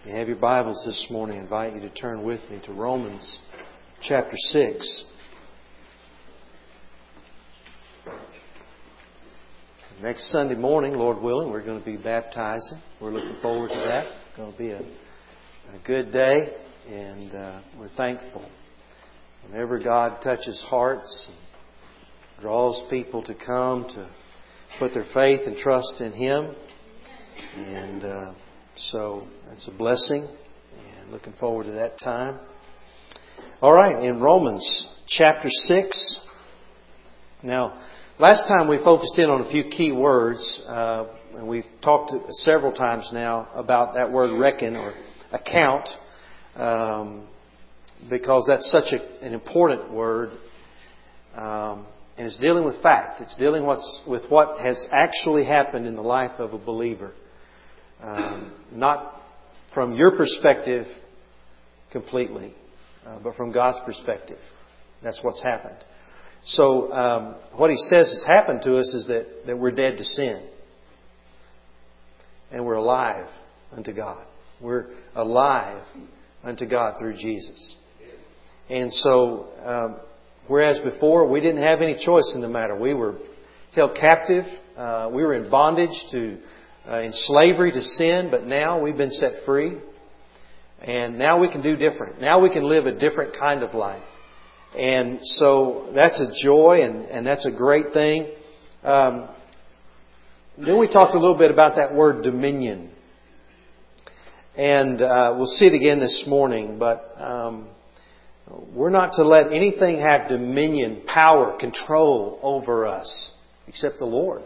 You have your Bibles this morning. I invite you to turn with me to Romans chapter 6. Next Sunday morning, Lord willing, we're going to be baptizing. We're looking forward to that. It's going to be a good day, and we're thankful. Whenever God touches hearts and draws people to come to put their faith and trust in Him, and so that's a blessing, and looking forward to that time. All right, in Romans chapter 6. Now, last time we focused in on a few key words, and we've talked several times now about that word reckon or account, because that's such an important word, and it's dealing with fact. It's dealing with what has actually happened in the life of a believer. Not from your perspective completely, but from God's perspective. That's what's happened. So what he says has happened to us is that we're dead to sin. And we're alive unto God. We're alive unto God through Jesus. And so, whereas before we didn't have any choice in the matter. We were held captive. We were in bondage in slavery to sin, but now we've been set free. And now we can do different. Now we can live a different kind of life. And so that's a joy and that's a great thing. Then we talked a little bit about that word dominion. And we'll see it again this morning, but we're not to let anything have dominion, power, control over us except the Lord.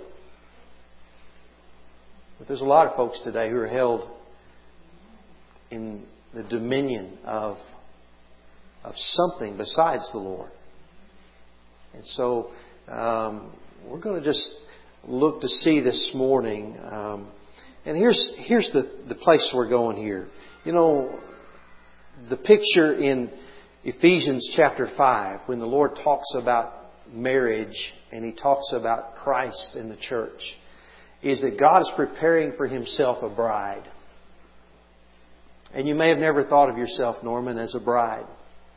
But there's a lot of folks today who are held in the dominion of something besides the Lord. And so we're going to just look to see this morning. And here's the place we're going here. You know, the picture in Ephesians chapter 5, when the Lord talks about marriage and He talks about Christ and the church, is that God is preparing for Himself a bride. And you may have never thought of yourself, Norman, as a bride.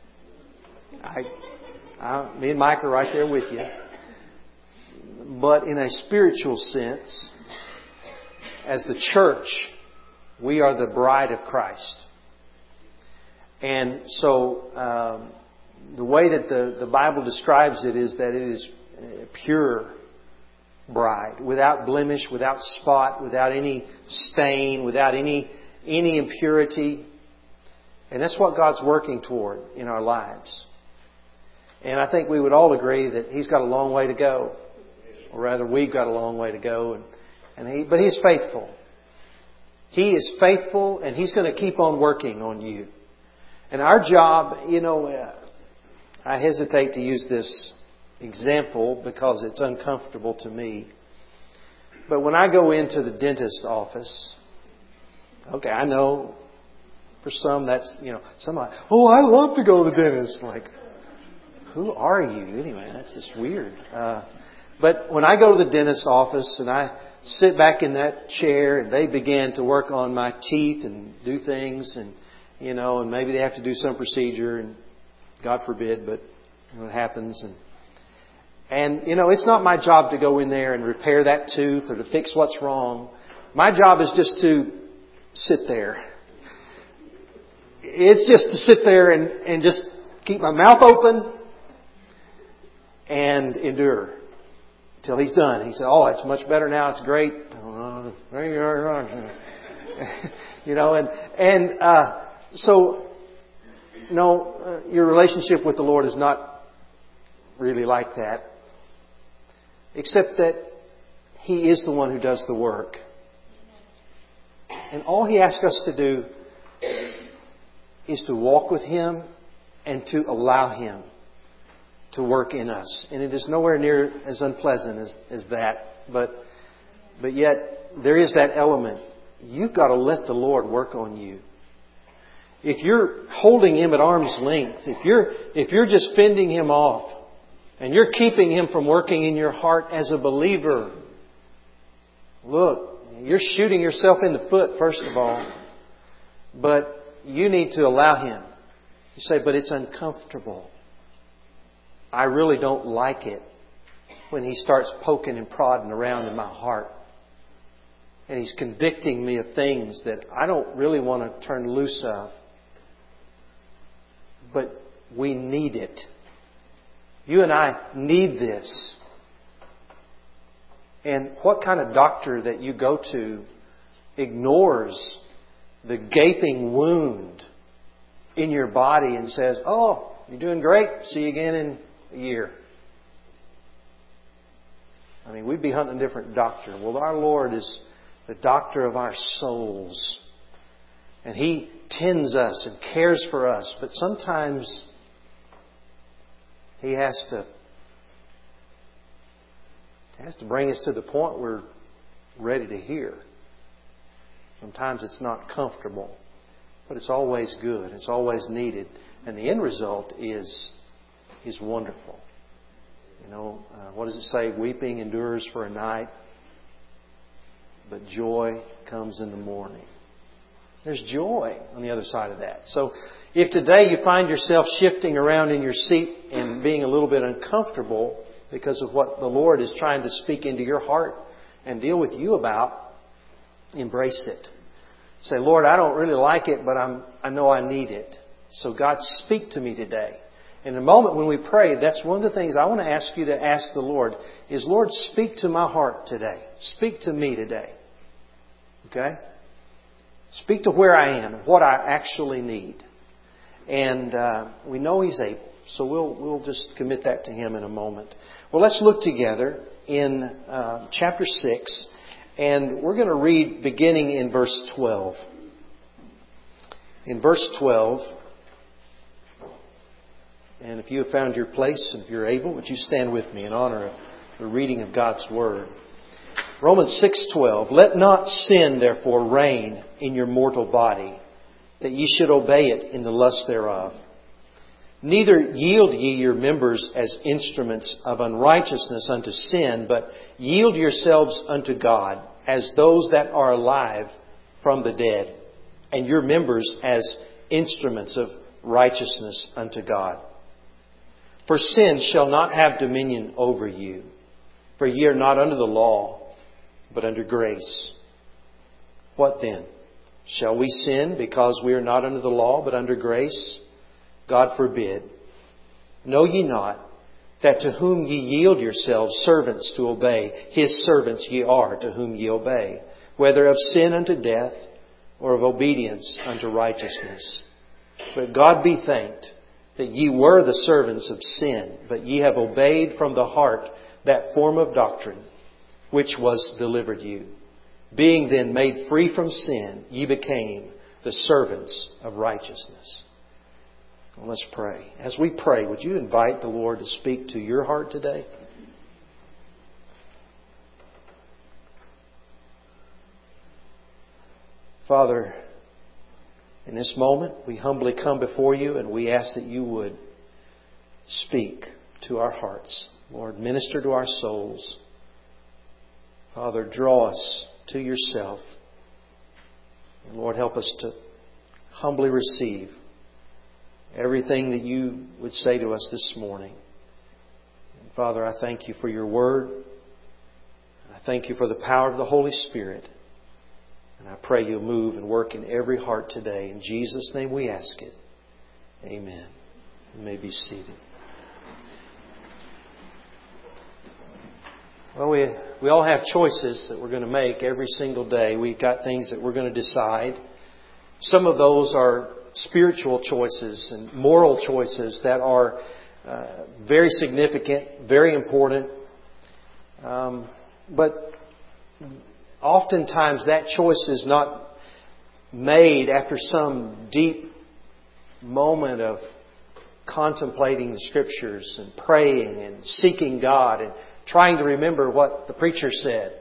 Me and Mike are right there with you. But in a spiritual sense, as the church, we are the bride of Christ. And so the way that the Bible describes it is that it is a pure bride, without blemish, without spot, without any stain, without any impurity. And that's what God's working toward in our lives. And I think we would all agree that He's got a long way to go. Or rather, we've got a long way to go. But He's faithful. He is faithful, and He's going to keep on working on you. And our job, I hesitate to use this example because it's uncomfortable to me. But when I go into the dentist office, okay, I know for some that's, some like, oh, I love to go to the dentist. Like, who are you? Anyway, that's just weird. But when I go to the dentist's office and I sit back in that chair and they begin to work on my teeth and do things and maybe they have to do some procedure and God forbid, but it happens. And it's not my job to go in there and repair that tooth or to fix what's wrong. My job is just to sit there. It's just to sit there and just keep my mouth open and endure till He's done. He said, "Oh, it's much better now. It's great." So your relationship with the Lord is not really like that, except that He is the one who does the work. And all He asks us to do is to walk with Him and to allow Him to work in us. And it is nowhere near as unpleasant as that. But yet, there is that element. You've got to let the Lord work on you. If you're holding Him at arm's length, if you're just fending Him off, and you're keeping Him from working in your heart as a believer, look, you're shooting yourself in the foot, first of all. But you need to allow Him. You say, but it's uncomfortable. I really don't like it when He starts poking and prodding around in my heart. And He's convicting me of things that I don't really want to turn loose of. But we need it. You and I need this. And what kind of doctor that you go to ignores the gaping wound in your body and says, oh, you're doing great. See you again in a year. I mean, we'd be hunting a different doctor. Well, our Lord is the doctor of our souls. And He tends us and cares for us. But sometimes He has to bring us to the point we're ready to hear. Sometimes it's not comfortable, but it's always good. It's always needed. And the end result is wonderful. You know, what does it say? Weeping endures for a night, but joy comes in the morning. There's joy on the other side of that. So if today you find yourself shifting around in your seat and being a little bit uncomfortable because of what the Lord is trying to speak into your heart and deal with you about, embrace it. Say, Lord, I don't really like it, but I know I need it. So God, speak to me today. In a moment when we pray, that's one of the things I want to ask you to ask the Lord is, Lord, speak to my heart today. Speak to me today. Okay? Speak to where I am and what I actually need. And we know He's able. So we'll just commit that to Him in a moment. Well, let's look together in chapter 6. And we're going to read beginning in verse 12. In verse 12, and if you have found your place, if you're able, would you stand with me in honor of the reading of God's Word? Romans 6:12. Let not sin therefore reign in your mortal body, that ye should obey it in the lust thereof. Neither yield ye your members as instruments of unrighteousness unto sin, but yield yourselves unto God as those that are alive from the dead, and your members as instruments of righteousness unto God. For sin shall not have dominion over you, for ye are not under the law, but under grace. What then? Shall we sin because we are not under the law, but under grace? God forbid. Know ye not that to whom ye yield yourselves servants to obey, His servants ye are to whom ye obey, whether of sin unto death or of obedience unto righteousness. But God be thanked that ye were the servants of sin, but ye have obeyed from the heart that form of doctrine which was delivered you. Being then made free from sin, ye became the servants of righteousness. Well, let's pray. As we pray, would you invite the Lord to speak to your heart today? Father, in this moment, we humbly come before you and we ask that you would speak to our hearts. Lord, minister to our souls. Father, draw us to yourself. And Lord, help us to humbly receive everything that you would say to us this morning. And Father, I thank you for your word. I thank you for the power of the Holy Spirit. And I pray you'll move and work in every heart today. In Jesus' name we ask it. Amen. You may be seated. Well, we all have choices that we're going to make every single day. We've got things that we're going to decide. Some of those are spiritual choices and moral choices that are very significant, very important. But oftentimes that choice is not made after some deep moment of contemplating the Scriptures and praying and seeking God and trying to remember what the preacher said.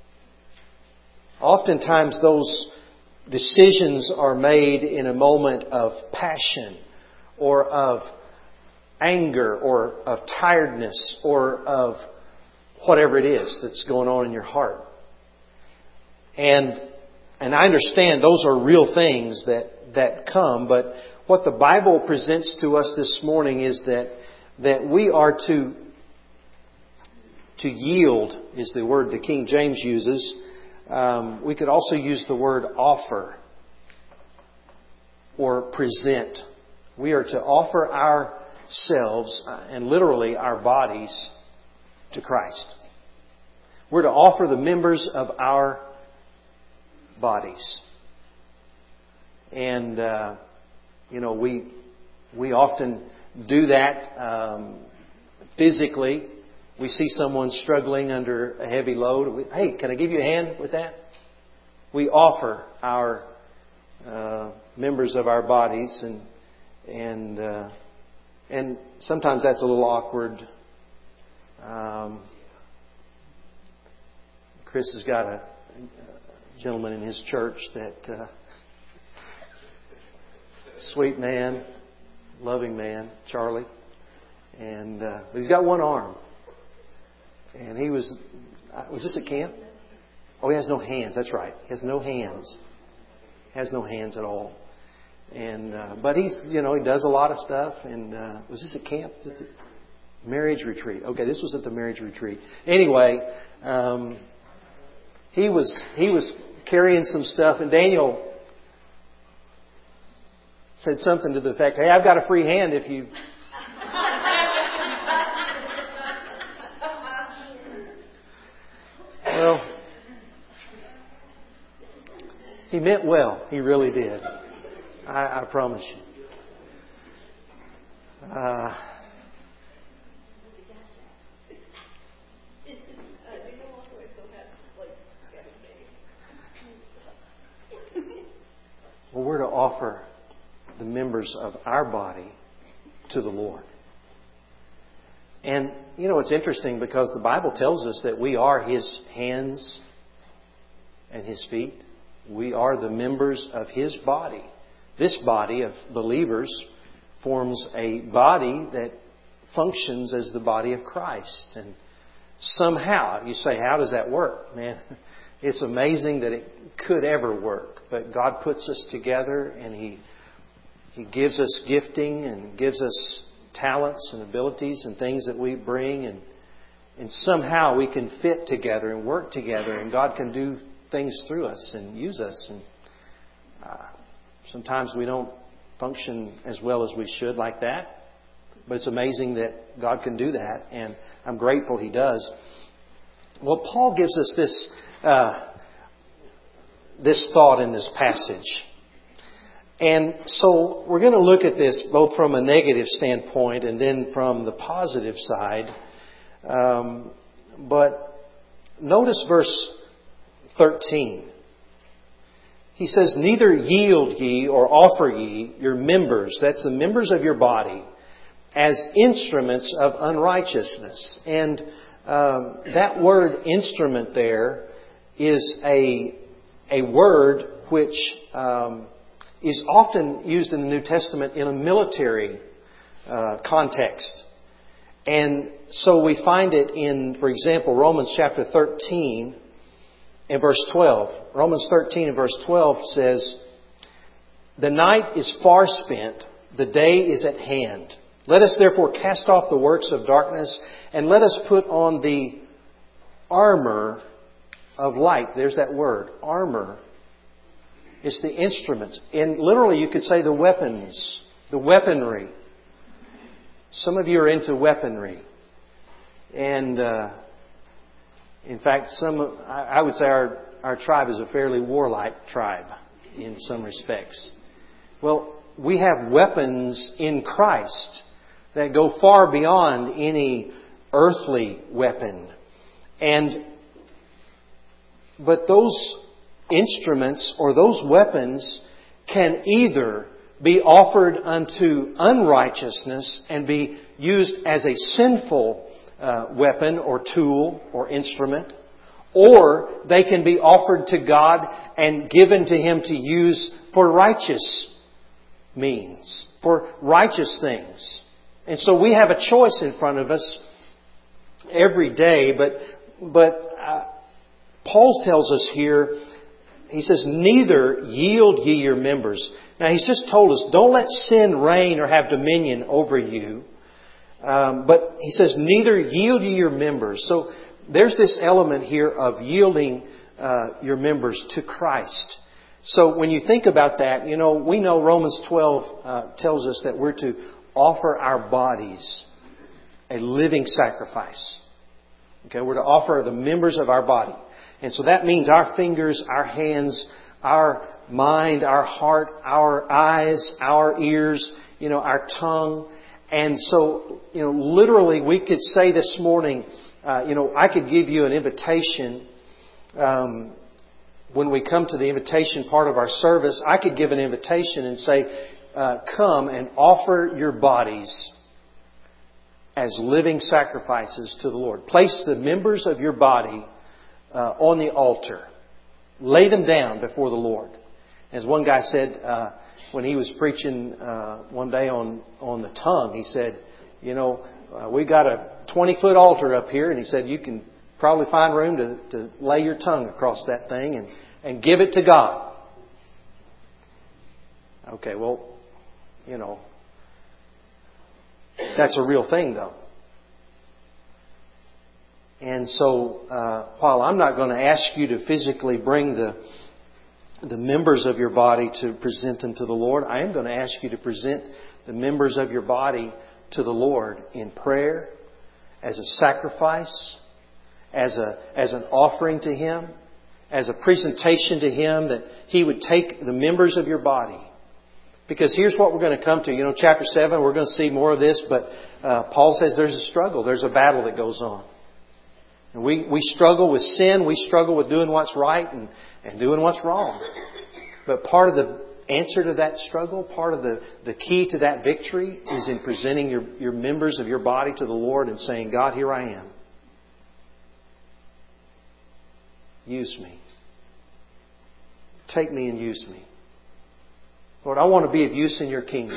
Oftentimes those decisions are made in a moment of passion or of anger or of tiredness or of whatever it is that's going on in your heart. And And I understand those are real things that come, but what the Bible presents to us this morning is that we are to yield, is the word the King James uses. We could also use the word offer or present. We are to offer ourselves and literally our bodies to Christ. We're to offer the members of our bodies. And, we often do that physically. We see someone struggling under a heavy load. Hey, can I give you a hand with that? We offer our members of our bodies, and sometimes that's a little awkward. Chris has got a gentleman in his church that sweet man, loving man, Charlie, and but he's got one arm. And he was this at camp? Oh, he has no hands. That's right. He has no hands. Has no hands at all. And but he's, he does a lot of stuff. And was this at camp? The marriage retreat. Okay, this was at the marriage retreat. Anyway, he was carrying some stuff, and Daniel said something to the effect, "Hey, I've got a free hand if you." Well, he meant well. He really did. I promise you. Well, we're to offer the members of our body to the Lord. And, it's interesting because the Bible tells us that we are His hands and His feet. We are the members of His body. This body of believers forms a body that functions as the body of Christ. And somehow, you say, how does that work? Man, it's amazing that it could ever work. But God puts us together, and He gives us gifting and gives us talents and abilities and things that we bring, and somehow we can fit together and work together, and God can do things through us and use us. And sometimes we don't function as well as we should like that, but it's amazing that God can do that, and I'm grateful He does. Well, Paul gives us this thought in this passage. And so we're going to look at this both from a negative standpoint and then from the positive side. But notice verse 13. He says, "Neither yield ye or offer ye your members," that's the members of your body, "as instruments of unrighteousness." And that word instrument there is a word which is often used in the New Testament in a military context. And so we find it in, for example, Romans chapter 13 and verse 12. Romans 13 and verse 12 says, "The night is far spent, the day is at hand. Let us therefore cast off the works of darkness, and let us put on the armor of light." There's that word, armor. It's the instruments. And literally you could say the weapons, the weaponry. Some of you are into weaponry. And in fact, I would say our tribe is a fairly warlike tribe in some respects. Well, we have weapons in Christ that go far beyond any earthly weapon. But those instruments or those weapons can either be offered unto unrighteousness and be used as a sinful weapon or tool or instrument, or they can be offered to God and given to Him to use for righteous means, for righteous things. And so we have a choice in front of us every day, but Paul tells us here, he says, neither yield ye your members. Now He's just told us, don't let sin reign or have dominion over you. But He says, neither yield ye your members. So there's this element here of yielding your members to Christ. So when you think about that, we know Romans 12 tells us that we're to offer our bodies a living sacrifice. Okay, we're to offer the members of our body. And so that means our fingers, our hands, our mind, our heart, our eyes, our ears, our tongue. And so, literally we could say this morning, I could give you an invitation. When we come to the invitation part of our service, I could give an invitation and say, come and offer your bodies as living sacrifices to the Lord. Place the members of your body on the altar. Lay them down before the Lord. As one guy said when he was preaching one day on the tongue, he said, we got a 20-foot altar up here, and he said you can probably find room to lay your tongue across that thing and give it to God. Okay, well, that's a real thing, though. And so, while I'm not going to ask you to physically bring the members of your body to present them to the Lord, I am going to ask you to present the members of your body to the Lord in prayer, as a sacrifice, as an offering to Him, as a presentation to Him that He would take the members of your body. Because here's what we're going to come to. Chapter 7, we're going to see more of this, but Paul says there's a struggle. There's a battle that goes on. And we struggle with sin. We struggle with doing what's right and doing what's wrong. But part of the answer to that struggle, part of the key to that victory is in presenting your members of your body to the Lord and saying, God, here I am. Use me. Take me and use me. Lord, I want to be of use in your kingdom.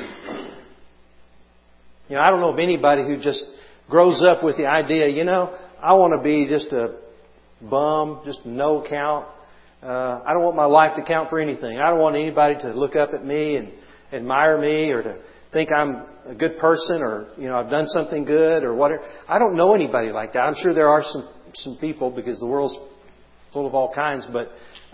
I don't know of anybody who just grows up with the idea, I want to be just a bum, just a no count. I don't want my life to count for anything. I don't want anybody to look up at me and admire me or to think I'm a good person or, I've done something good or whatever. I don't know anybody like that. I'm sure there are some people because the world's full of all kinds, but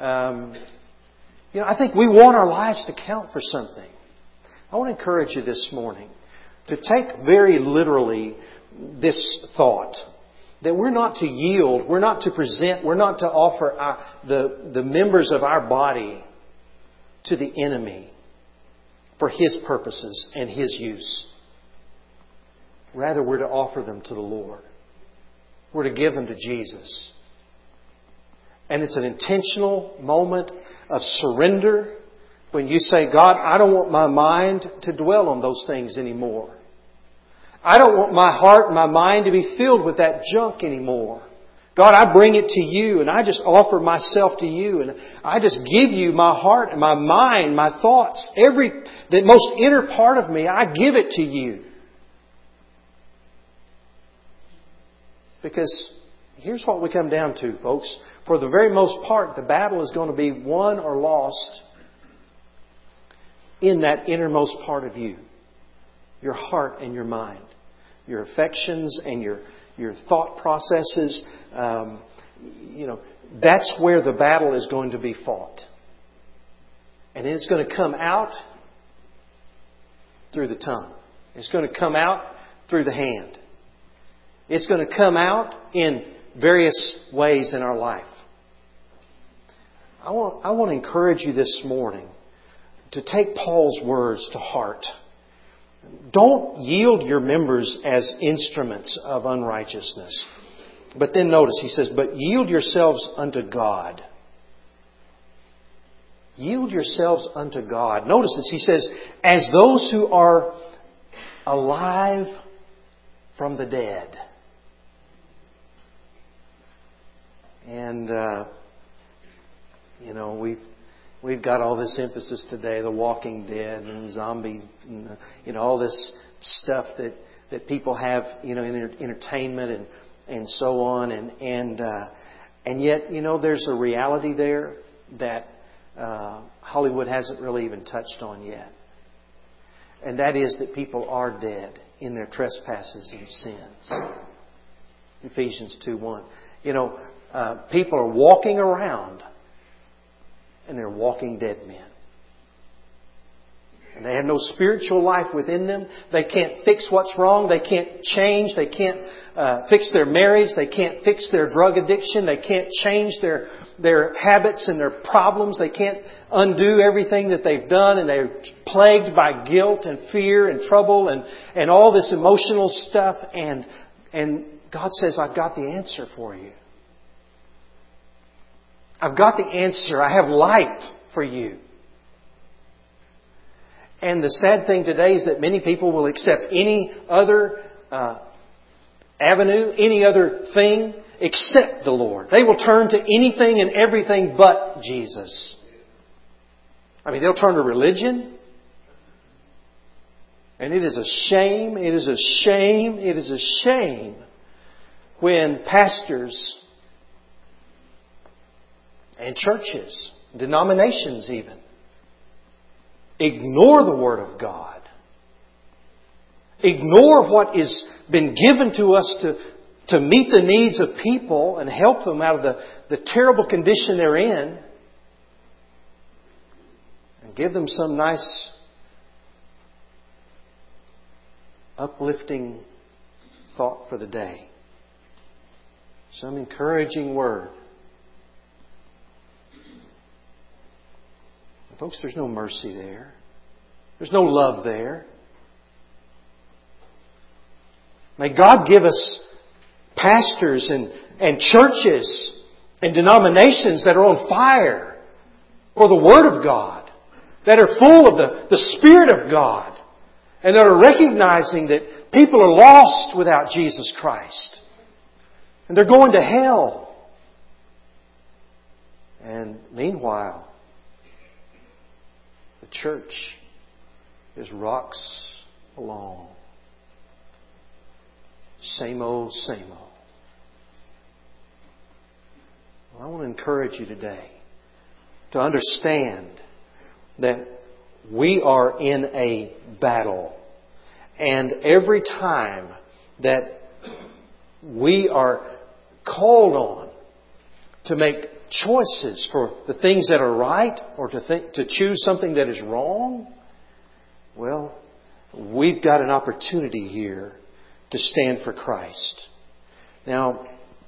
I think we want our lives to count for something. I want to encourage you this morning to take very literally this thought that we're not to yield, we're not to present, we're not to offer the members of our body to the enemy for his purposes and his use. Rather, we're to offer them to the Lord. We're to give them to Jesus. And it's an intentional moment of surrender when you say, God, I don't want my mind to dwell on those things anymore. I don't want my heart and my mind to be filled with that junk anymore. God, I bring it to you and I just offer myself to you and I just give you my heart and my mind, my thoughts, the most inner part of me, I give it to you. Because here's what we come down to, folks. For the very most part, the battle is going to be won or lost in that innermost part of you. Your heart and your mind. Your affections and your thought processes. That's where the battle is going to be fought. And it's going to come out through the tongue. It's going to come out through the hand. It's going to come out in various ways in our life. I want to encourage you this morning to take Paul's words to heart. Don't yield your members as instruments of unrighteousness. But then notice, he says, but yield yourselves unto God. Yield yourselves unto God. Notice this, he says, as those who are alive from the dead. And, we've got all this emphasis today, The Walking Dead and zombies, and, all this stuff that people have, in entertainment and so on. And yet, there's a reality there that Hollywood hasn't really even touched on yet. And that is that people are dead in their trespasses and sins. Ephesians 2:1. People are walking around and they're walking dead men. And they have no spiritual life within them. They can't fix what's wrong. They can't change. They can't fix their marriage. They can't fix their drug addiction. They can't change their habits and their problems. They can't undo everything that they've done. And they're plagued by guilt and fear and trouble and all this emotional stuff. And God says, I've got the answer for you. I've got the answer. I have life for you. And the sad thing today is that many people will accept any other avenue, any other thing except the Lord. They will turn to anything and everything but Jesus. I mean, they'll turn to religion. And it is a shame, it is a shame, it is a shame when pastors and churches, denominations even, ignore the Word of God. Ignore what has been given to us to meet the needs of people and help them out of the terrible condition they're in. And give them some nice, uplifting thought for the day. Some encouraging word. Folks, there's no mercy there. There's no love there. May God give us pastors and churches and denominations that are on fire for the Word of God, that are full of the Spirit of God, and that are recognizing that people are lost without Jesus Christ. And they're going to hell. And meanwhile, the church is rocks along. Same old, same old. Well, I want to encourage you today to understand that we are in a battle. And every time that we are called on to make choices for the things that are right or to choose something that is wrong, well, we've got an opportunity here to stand for Christ. Now,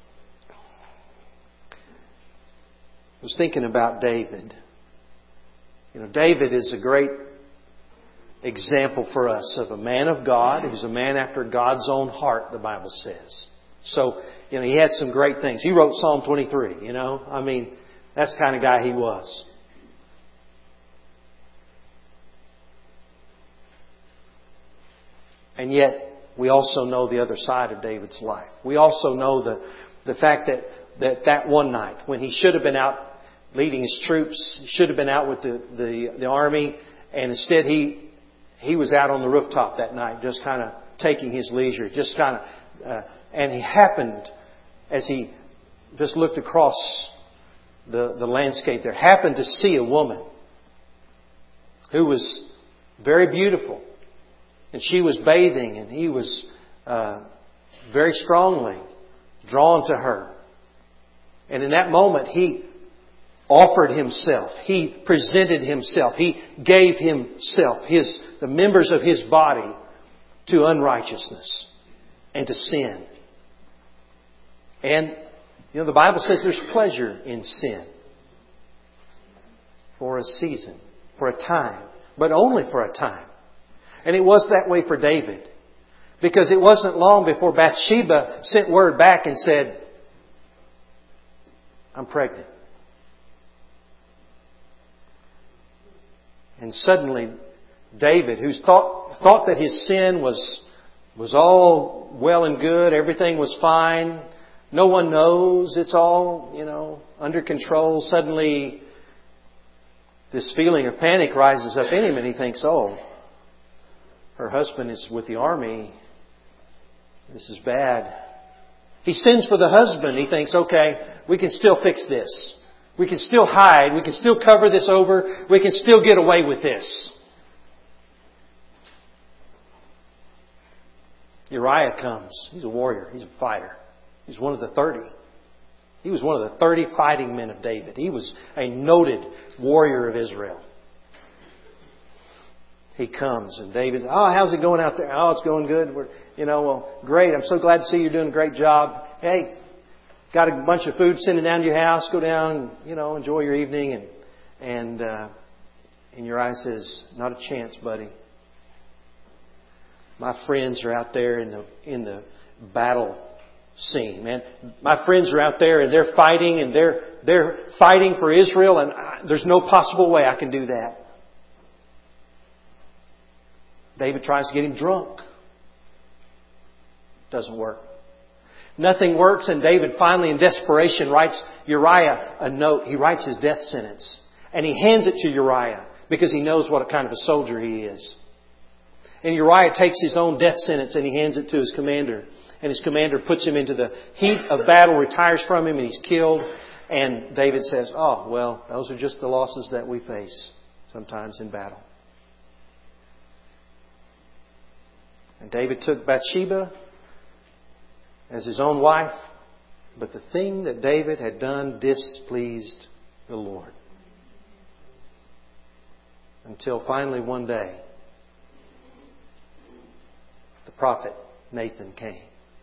I was thinking about David. David is a great example for us of a man of God. He was a man after God's own heart, the Bible says. So, he had some great things. He wrote Psalm 23, I mean, that's the kind of guy he was. And yet, we also know the other side of David's life. We also know the fact that one night, when he should have been out leading his troops, he should have been out with the army, and instead he was out on the rooftop that night, just kind of taking his leisure, just kind of, and he happened, as he just looked across the landscape there, happened to see a woman who was very beautiful. And she was bathing, and he was very strongly drawn to her. And in that moment, he offered himself. He presented himself. He gave himself, the members of his body, to unrighteousness and to sin. And, the Bible says there's pleasure in sin. For a season, for a time, but only for a time. And it was that way for David. Because it wasn't long before Bathsheba sent word back and said, I'm pregnant. And suddenly, David, who thought that his sin was all well and good, everything was fine, no one knows, it's all, under control. Suddenly, this feeling of panic rises up in him and he thinks, her husband is with the army. This is bad. He sends for the husband. He thinks, okay, we can still fix this. We can still hide. We can still cover this over. We can still get away with this. Uriah comes. He's a warrior. He's a fighter. He's one of the 30. He was one of the 30 fighting men of David. He was a noted warrior of Israel. He comes and David, how's it going out there? Oh, it's going good. Great. I'm so glad to see you're doing a great job. Hey, got a bunch of food sending down to your house. Go down and, enjoy your evening. And Uriah says, not a chance, buddy. My friends are out there in the battle scene, man. My friends are out there and they're fighting and they're fighting for Israel, and there's no possible way I can do that. David tries to get him drunk. Doesn't work. Nothing works, and David finally in desperation writes Uriah a note. He writes his death sentence. And he hands it to Uriah because he knows what kind of a soldier he is. And Uriah takes his own death sentence and he hands it to his commander. And his commander puts him into the heat of battle, retires from him, and he's killed. And David says, those are just the losses that we face sometimes in battle. And David took Bathsheba as his own wife. But the thing that David had done displeased the Lord. Until finally one day, the prophet Nathan came.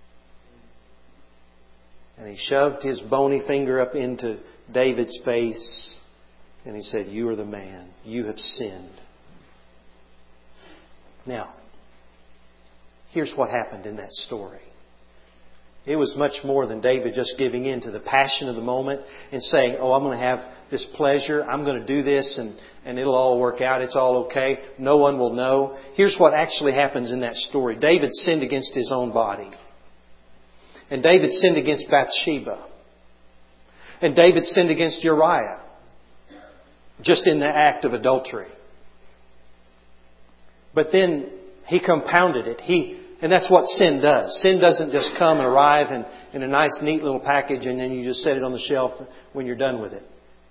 And he shoved his bony finger up into David's face. And he said, you are the man. You have sinned. Now, here's what happened in that story. It was much more than David just giving in to the passion of the moment and saying, I'm going to have this pleasure. I'm going to do this and it'll all work out. It's all okay. No one will know. Here's what actually happens in that story. David sinned against his own body. And David sinned against Bathsheba. And David sinned against Uriah. Just in the act of adultery. But then he compounded it. And that's what sin does. Sin doesn't just come and arrive in a nice, neat little package and then you just set it on the shelf when you're done with it.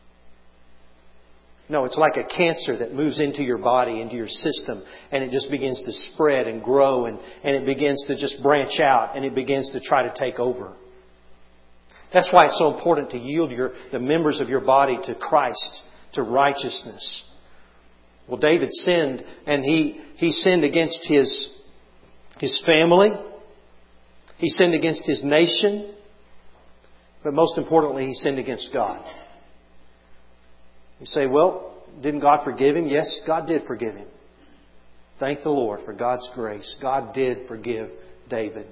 No, it's like a cancer that moves into your body, into your system, and it just begins to spread and grow and it begins to just branch out and it begins to try to take over. That's why it's so important to yield the members of your body to Christ, to righteousness. Well, David sinned, and he sinned against his family. He sinned against his nation. But most importantly, he sinned against God. You say, didn't God forgive him? Yes, God did forgive him. Thank the Lord for God's grace. God did forgive David.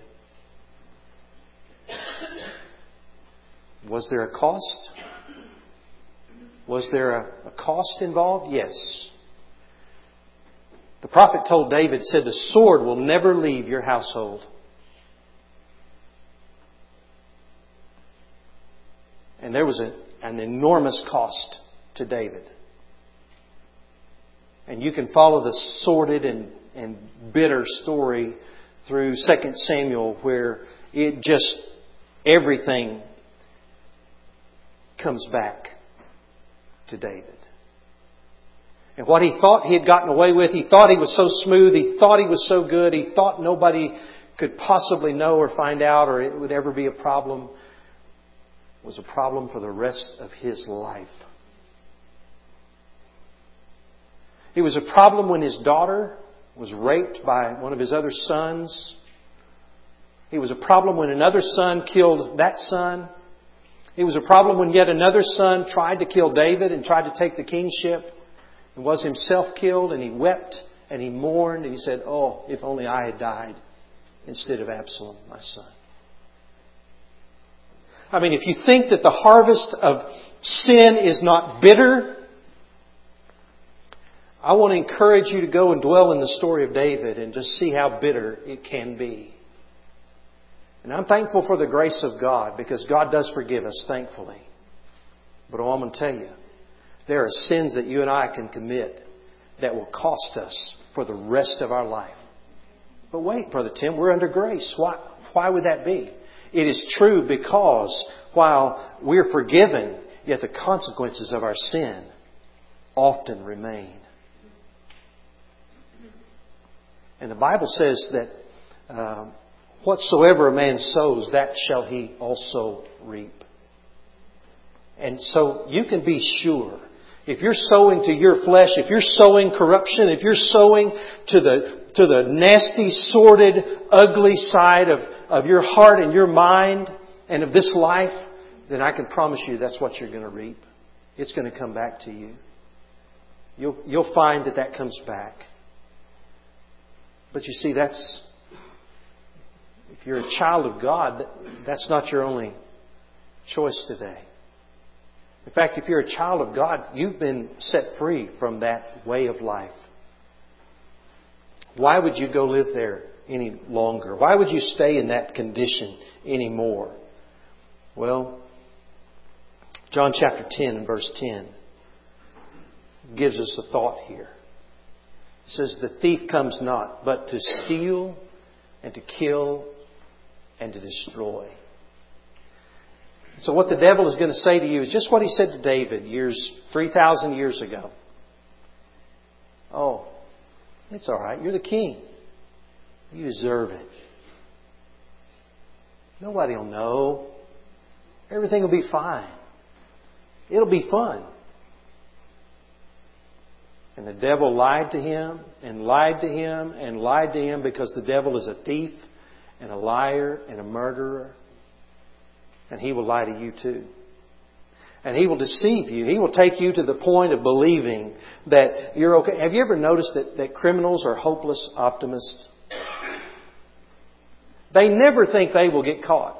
Was there a cost? Was there a cost involved? Yes. The prophet told David, said, the sword will never leave your household. And there was an enormous cost to David. And you can follow the sordid and bitter story through 2 Samuel where everything comes back to David. And what he thought he had gotten away with, he thought he was so smooth, he thought he was so good, he thought nobody could possibly know or find out or it would ever be a problem, was a problem for the rest of his life. It was a problem when his daughter was raped by one of his other sons. It was a problem when another son killed that son. It was a problem when yet another son tried to kill David and tried to take the kingship and was himself killed, and he wept and he mourned and he said, if only I had died instead of Absalom, my son. I mean, if you think that the harvest of sin is not bitter, I want to encourage you to go and dwell in the story of David and just see how bitter it can be. And I'm thankful for the grace of God because God does forgive us, thankfully. But I'm going to tell you, there are sins that you and I can commit that will cost us for the rest of our life. But wait, Brother Tim, we're under grace. Why would that be? It is true because while we're forgiven yet the consequences of our sin often remain. And the Bible says that whatsoever a man sows, that shall he also reap. And so you can be sure, if you're sowing to your flesh, if you're sowing corruption, if you're sowing to the nasty, sordid, ugly side of your heart and your mind and of this life, then I can promise you that's what you're going to reap. It's going to come back to you. You'll find that comes back. But you see, if you're a child of God, that's not your only choice today. In fact, if you're a child of God, you've been set free from that way of life. Why would you go live there any longer? Why would you stay in that condition anymore? Well, John chapter 10 and verse 10 gives us a thought here. It says, the thief comes not, but to steal and to kill and to destroy. So what the devil is going to say to you is just what he said to David 3,000 years ago. Oh, it's all right. You're the king. You deserve it. Nobody will know. Everything will be fine. It'll be fun. And the devil lied to him and lied to him and lied to him because the devil is a thief and a liar and a murderer. And he will lie to you too. And he will deceive you. He will take you to the point of believing that you're okay. Have you ever noticed that criminals are hopeless optimists? They never think they will get caught.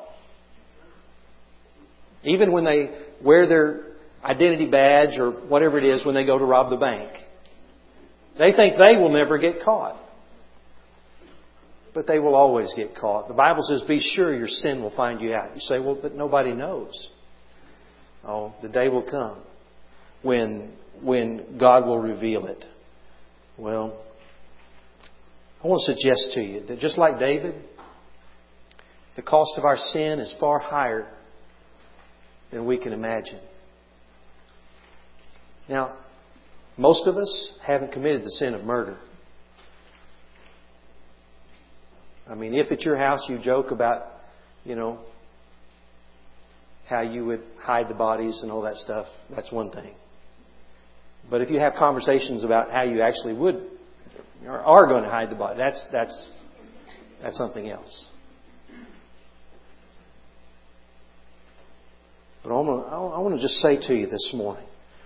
Even when they wear their identity badge or whatever it is when they go to rob the bank. They think they will never get caught. But they will always get caught. The Bible says, be sure your sin will find you out. You say, well, but nobody knows. Oh, the day will come when God will reveal it. Well, I want to suggest to you that just like David, the cost of our sin is far higher than we can imagine. Now, most of us haven't committed the sin of murder. I mean, if at your house you joke about, how you would hide the bodies and all that stuff, that's one thing. But if you have conversations about how you actually would or are going to hide the body, that's something else. But I want to just say to you this morning,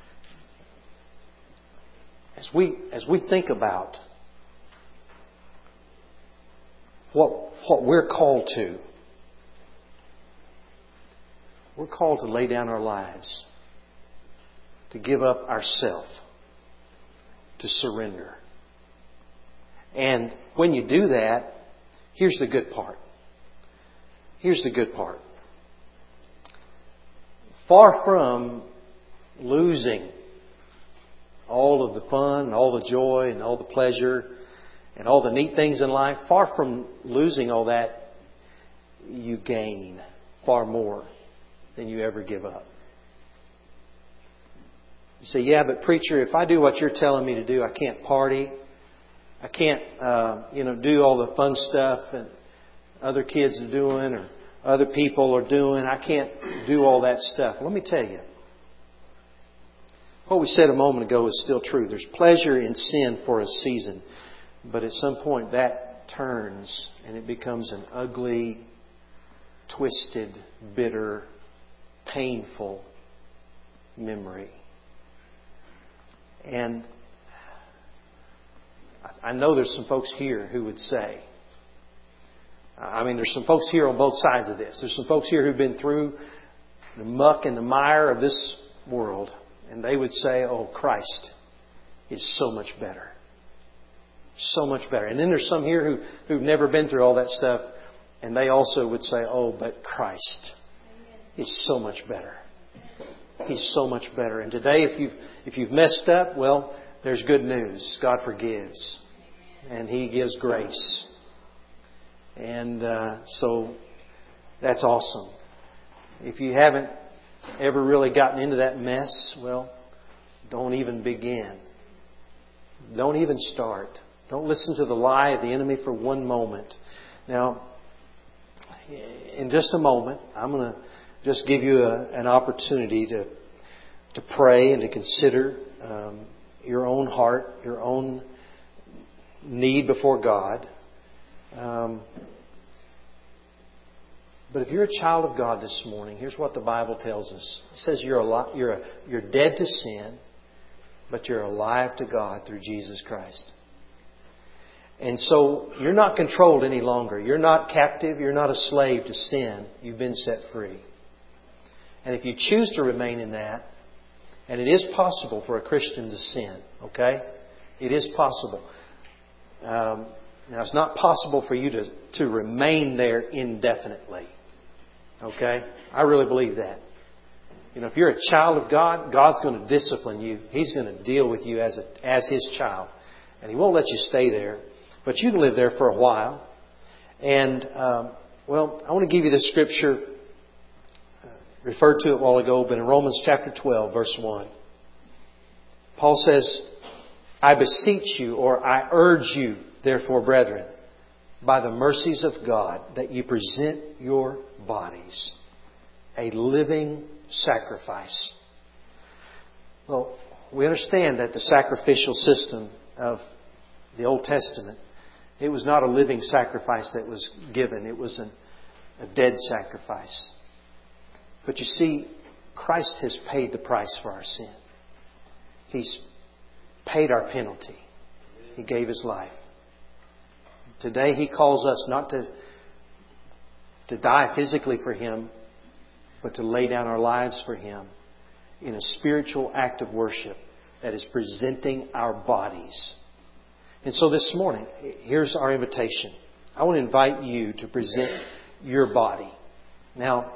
as we think about what we're called to, we're called to lay down our lives, to give up ourself, to surrender. And when you do that, here's the good part. Here's the good part. Far from losing all of the fun, all the joy, and all the pleasure, and all the neat things in life, far from losing all that, you gain far more than you ever give up. You say, yeah, but preacher, if I do what you're telling me to do, I can't party. I can't, do all the fun stuff that other kids are doing or other people are doing. I can't do all that stuff. Let me tell you. What we said a moment ago is still true. There's pleasure in sin for a season. But at some point that turns and it becomes an ugly, twisted, bitter, painful memory. And I know there's some folks here who would say, there's some folks here on both sides of this. There's some folks here who've been through the muck and the mire of this world. And they would say, oh, Christ is so much better. So much better. And then there's some here who've never been through all that stuff. And they also would say, oh, but Christ is so much better. He's so much better. And today, if you've messed up, well, there's good news. God forgives. And He gives grace. And so that's awesome. If you haven't ever really gotten into that mess, well, don't even begin. Don't even start. Don't listen to the lie of the enemy for one moment. Now, in just a moment, I'm going to just give you an opportunity to pray and to consider your own heart, your own need before God. But if you're a child of God this morning, here's what the Bible tells us. It says you're dead to sin, but you're alive to God through Jesus Christ. And so you're not controlled any longer. You're not captive. You're not a slave to sin. You've been set free. And if you choose to remain in that, and it is possible for a Christian to sin, okay? It is possible. Now, it's not possible for you to remain there indefinitely. Okay? I really believe that. If you're a child of God, God's going to discipline you. He's going to deal with you as His child. And He won't let you stay there. But you can live there for a while. And, I want to give you this scripture. Referred to it a while ago, but in Romans chapter 12, verse 1. Paul says, I beseech you, or I urge you, therefore, brethren, by the mercies of God, that you present your bodies a living sacrifice. Well, we understand that the sacrificial system of the Old Testament, it was not a living sacrifice that was given. It was a dead sacrifice. But you see, Christ has paid the price for our sin. He's paid our penalty. He gave His life. Today He calls us not to die physically for Him, but to lay down our lives for Him in a spiritual act of worship that is presenting our bodies. And so this morning, here's our invitation. I want to invite you to present your body. Now,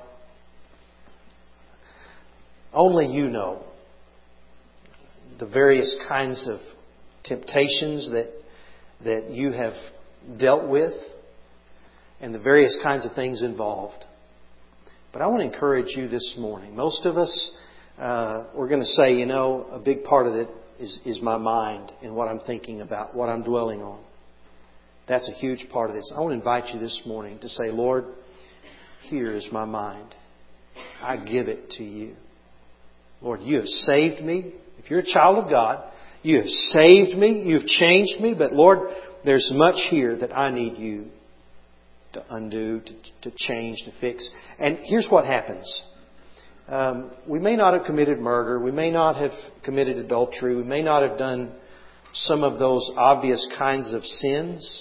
only you know the various kinds of temptations that you have dealt with and the various kinds of things involved. But I want to encourage you this morning. Most of us, we're going to say, a big part of it is my mind and what I'm thinking about, what I'm dwelling on. That's a huge part of this. I want to invite you this morning to say, Lord, here is my mind. I give it to you. Lord, you have saved me. If you're a child of God, you have saved me. You've changed me. But Lord, there's much here that I need you to undo, to change, to fix. And here's what happens. We may not have committed murder. We may not have committed adultery. We may not have done some of those obvious kinds of sins.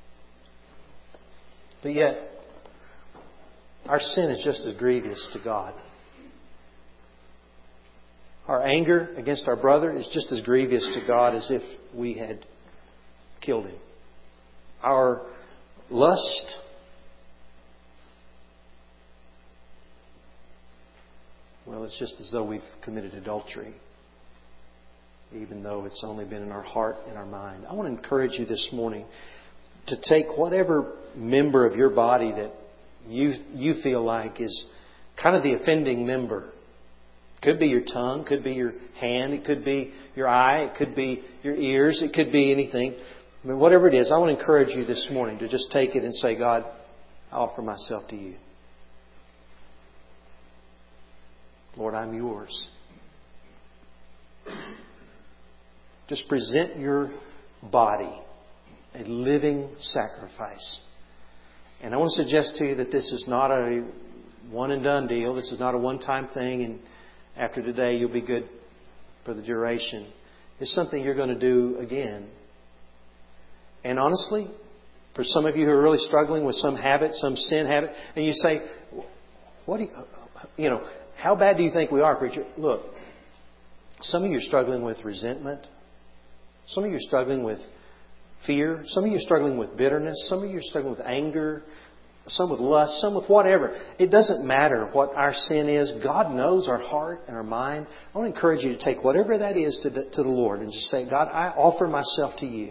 But yet, our sin is just as grievous to God. Our anger against our brother is just as grievous to God as if we had killed him. Our lust, well, it's just as though we've committed adultery, even though it's only been in our heart and our mind. I want to encourage you this morning to take whatever member of your body that you feel like is kind of the offending member. It could be your tongue, could be your hand, it could be your eye, it could be your ears, it could be anything. I mean, whatever it is, I want to encourage you this morning to just take it and say, God, I offer myself to you. Lord, I'm yours. Just present your body a living sacrifice. And I want to suggest to you that this is not a one and done deal. This is not a one-time thing and after today you'll be good for the duration. It's something you're going to do again. And honestly, for some of you who are really struggling with some habit, some sin habit, and you say, how bad do you think we are, preacher? Look, some of you are struggling with resentment. Some of you are struggling with fear. Some of you are struggling with bitterness. Some of you are struggling with anger. Some with lust. Some with whatever. It doesn't matter what our sin is. God knows our heart and our mind. I want to encourage you to take whatever that is to the Lord and just say, God, I offer myself to you.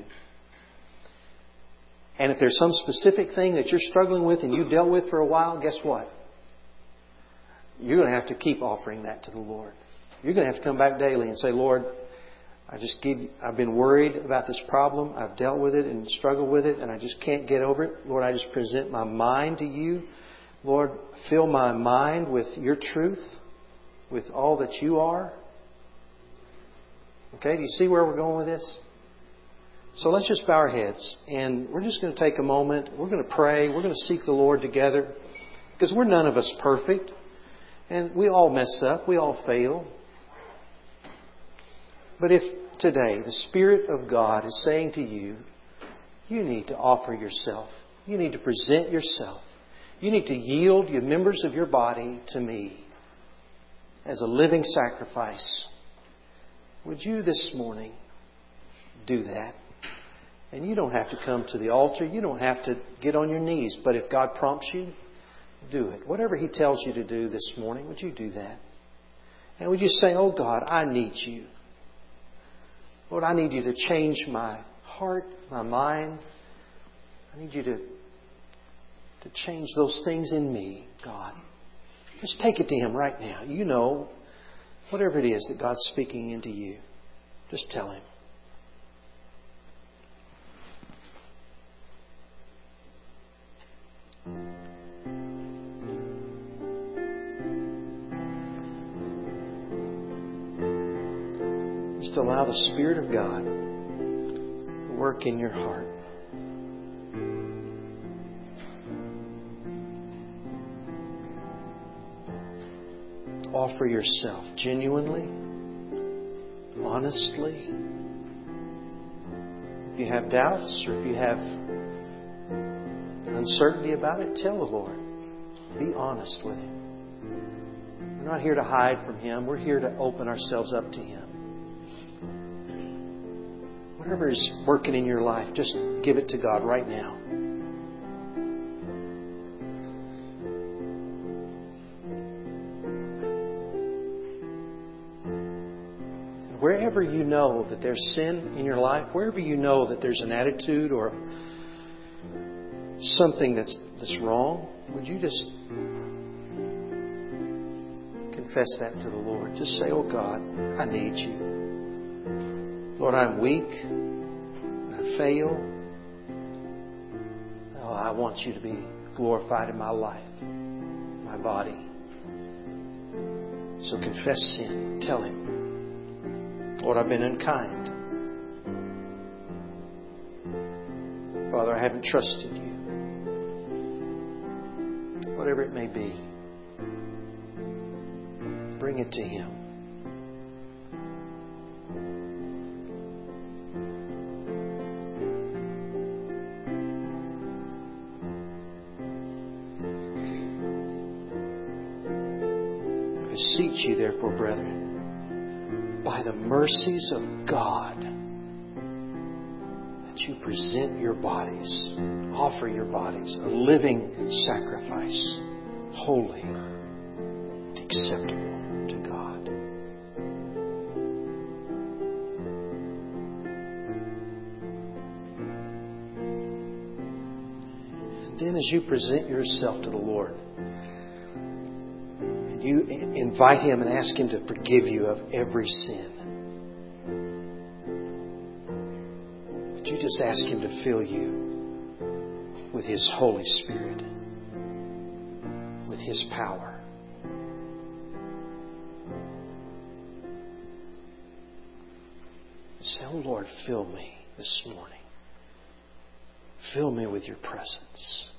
And if there's some specific thing that you're struggling with and you've dealt with for a while, guess what? you're going to have to keep offering that to the Lord. You're going to have to come back daily and say, Lord, I've been worried about this problem. I've dealt with it and struggled with it, and I just can't get over it. Lord, I just present my mind to you. Lord, fill my mind with your truth, with all that you are. Okay, do you see where we're going with this? So let's just bow our heads, and we're just going to take a moment. We're going to pray. We're going to seek the Lord together, because we're none of us perfect, and we all mess up. We all fail. But if today the Spirit of God is saying to you, you need to offer yourself. You need to present yourself. You need to yield your members of your body to me as a living sacrifice. Would you this morning do that? And you don't have to come to the altar. You don't have to get on your knees. But if God prompts you, do it. Whatever He tells you to do this morning, would you do that? And would you say, oh God, I need you. Lord, I need you to change my heart, my mind. I need you to change those things in me, God. Just take it to Him right now. You know, whatever it is that God's speaking into you, just tell Him. Just allow the Spirit of God to work in your heart. Offer yourself genuinely, honestly. If you have doubts or if you have uncertainty about it, tell the Lord. Be honest with Him. We're not here to hide from Him. We're here to open ourselves up to Him. Whatever is working in your life, just give it to God right now. Wherever you know that there's sin in your life, wherever you know that there's an attitude or something that's wrong, would you just confess that to the Lord? Just say, oh God, I need you. Lord, I'm weak. I fail. Oh, I want you to be glorified in my life, my body. So confess sin. Tell Him. Lord, I've been unkind. Father, I haven't trusted you. Whatever it may be, bring it to Him. I beseech you, therefore, brethren, by the mercies of God, that you present your bodies, offer your bodies, a living sacrifice, holy and acceptable to God. And then as you present yourself to the Lord, you invite Him and ask Him to forgive you of every sin. But you just ask Him to fill you with His Holy Spirit, with His power. Say, oh Lord, fill me this morning. Fill me with your presence.